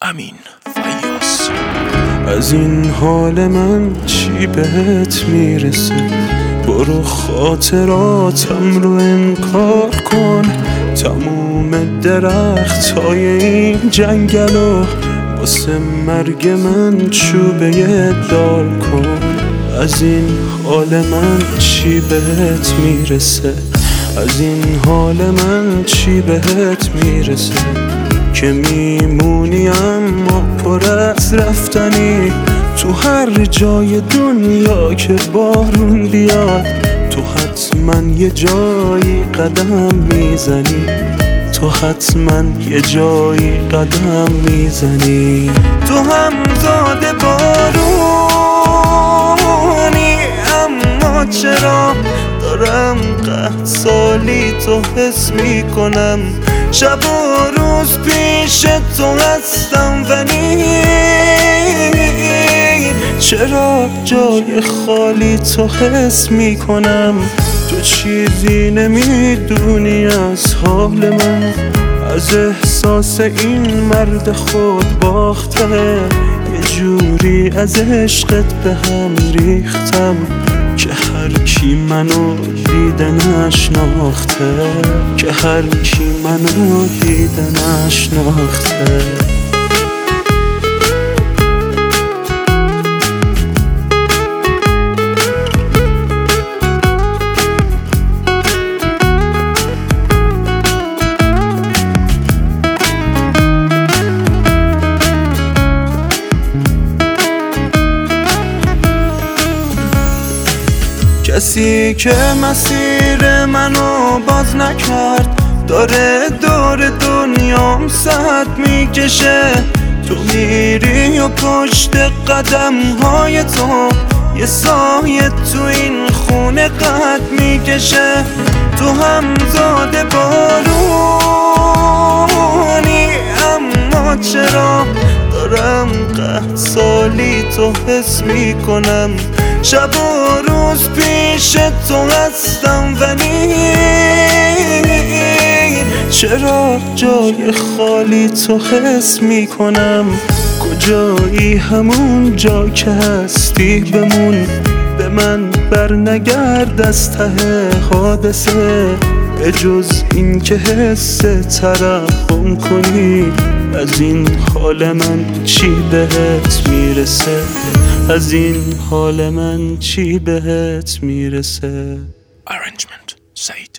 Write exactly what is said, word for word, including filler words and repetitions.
امین فیاض. از این حال من چی بهت میرسه؟ برو خاطراتم رو انکار کن. تموم درخت های این جنگلو واسه مرگ من چوبه دار کن. از این حال من چی بهت میرسه؟ از این حال من چی بهت میرسه؟ که میمونی اما پر از رفتنی تو هر جای دنیا که بارون بیاد. تو حتما یه جایی قدم میزنی، تو حتما یه جایی قدم میزنی. تو هم زاده بارونی اما چرا دارم قحط سالی تو حس میکنم؟ شب و روز پیش تو هستم ولی چرا جای خالی تو حس میکنم؟ تو چیزی نمیدونی از حال من، از احساس این مرد خود باخته. یه جوری از عشقت به هم ریختم که هر کی منو دیده نشناخته، که هر کی منو دیده نشناخته. کسی که مسیر منو باز نکرد داره دور دنیام ساعت میکشه. تو میری و پشت قدم های تو یه سایه تو این خونه قد میکشه. تو هم زاده بارونی اما چرا دارم قحط سالی تو حس میکنم؟ شب و روز پیش تو هستم ولی چرا جای خالی تو حس میکنم؟ کجایی همون جا که هستی بمون، به من بر نگرد از ته حادثه. به جز این که حس ترحم کنی، از این حال من چی بهت میرسه؟ از این حال من چی بهت میرسه؟ Arrangement سعید.